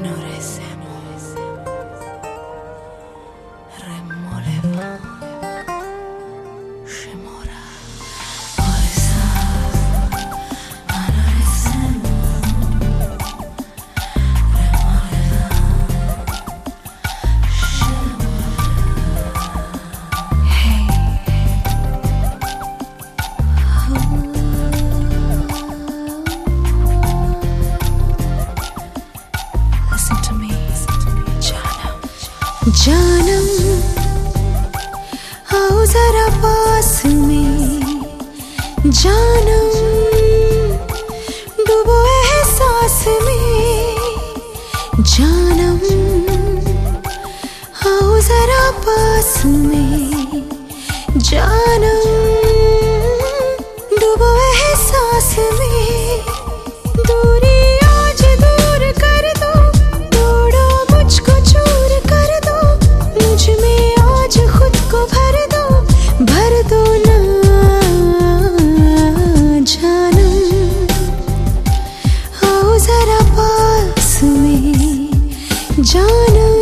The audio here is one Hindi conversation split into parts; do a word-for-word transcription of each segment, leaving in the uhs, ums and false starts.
Manoresemo, remoleva, shemora, oresa, manoresemo, remoleva, shemora. Hey, listen to me, Janam. जानम आओ जरा पास में, जानम डूबो एहसास में, जानम आओ जरा पास में, जानम डूबो एहसास में, दूरी आज दूर कर दो, तोड़ो मुझको चूर कर दो, मुझ में आज खुद को भर दो, भर दो ना जानम आओ जरा पास में, जानम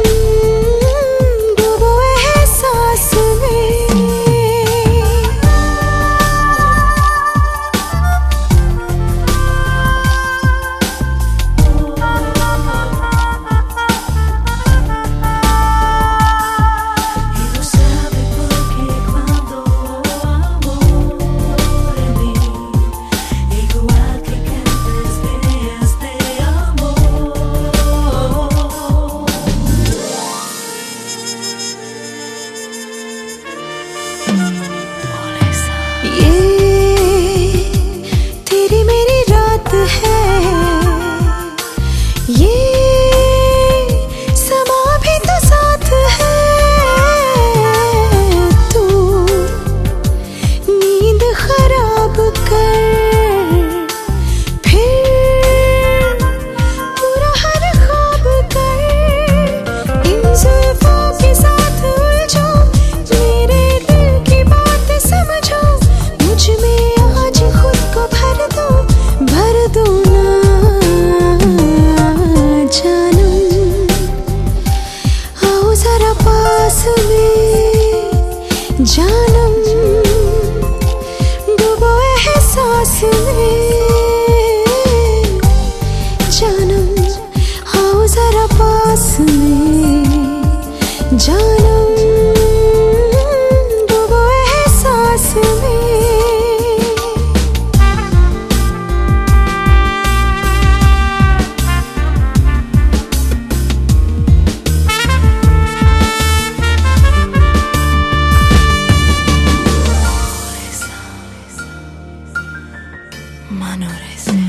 डूबो एहसास में। ये तेरी मेरी रात है, ये समा भी तो साथ है, तू नींद खराब कर, फिर पूरा हर ख्वाब कर, इन जुल्फों के साथ उलझो, मेरे दिल की बात समझो, मुझ में आज खुद को भर दो, भर दो ना जानम आओ जरा पास में, जानम डूबो एहसास में, जानम आओ जरा पास में, जानम डूबो एहसास में। Manoresemo.